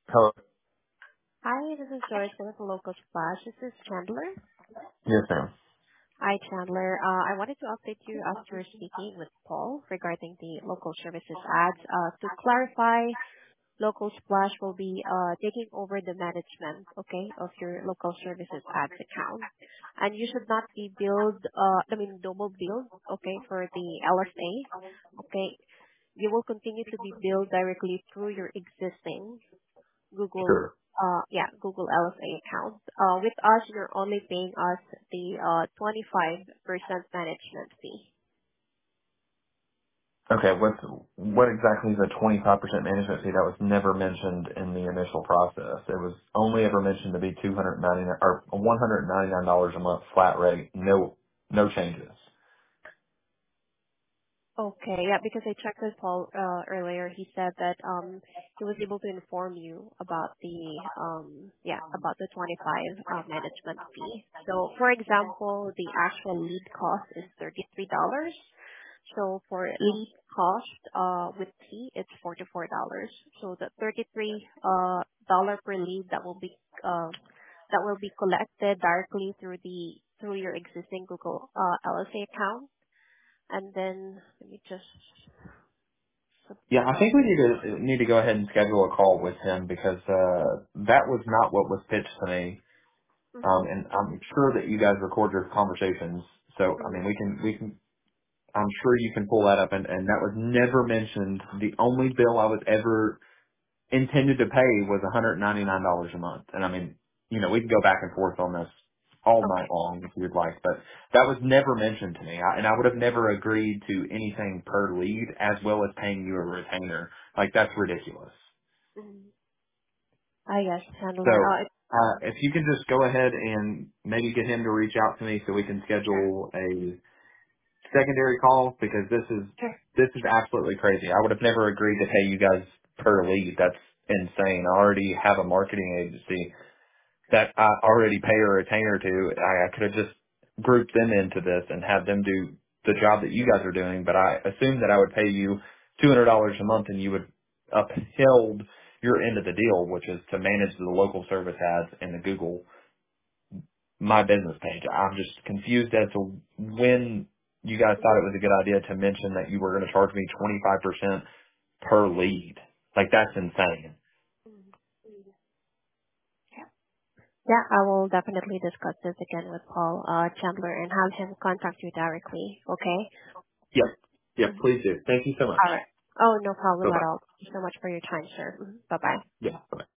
Hello. Hi, this is Joyce with the Local Splash. This is Chandler. Yes, ma'am. Hi, Chandler. I wanted to update you after speaking with Paul regarding the local services ads. To clarify, Local Splash will be taking over the management, okay, of your local services ads account. And you should not be double billed, okay, for the LSA, okay. You will continue to be billed directly through your existing Google, Sure. Google LSA account. With us, you're only paying us the 25% management fee. Okay. What exactly is a 25% management fee? That was never mentioned in the initial process. It was only ever mentioned to be $299 or $199 a month flat rate. No changes. Okay, yeah, because I checked with Paul earlier. He said that he was able to inform you about the 25 management fee. So, for example, the actual lead cost is $33. So for lead cost with fee, it's $44. So the $33 dollar per lead that will be collected directly through your existing Google LSA account. And then let me just Yeah, I think subtract. we need to go ahead and schedule a call with him because that was not what was pitched to me. Mm-hmm. And I'm sure that you guys record your conversations. So I Mm-hmm. mean, we can. I'm sure you can pull that up, and that was never mentioned. The only bill I was ever intended to pay was $199 a month. And I mean, we can go back and forth on this all night Okay. long if you'd like, but that was never mentioned to me. And I would have never agreed to anything per lead as well as paying you a retainer. Like that's ridiculous. Mm-hmm. I guess So, handler. if you could just go ahead and maybe get him to reach out to me so we can Sure. schedule a secondary call because Sure. this is absolutely crazy. I would have never agreed to pay you guys per lead. That's insane. I already have a marketing agency that I already pay a retainer to. I could have just grouped them into this and had them do the job that you guys are doing, but I assumed that I would pay you $200 a month and you would upheld your end of the deal, which is to manage the local service ads in the Google My Business page. I'm just confused as to when you guys thought it was a good idea to mention that you were going to charge me 25% per lead. Like that's insane. Mm-hmm. Yeah, I will definitely discuss this again with Paul Chandler and have him contact you directly. Okay? Yep. Yep. Mhm. Please do. Thank you so much. All right. Oh, no problem Bye at bye. all. Thank you so much for your time, sir. Bye bye. Yeah. Bye.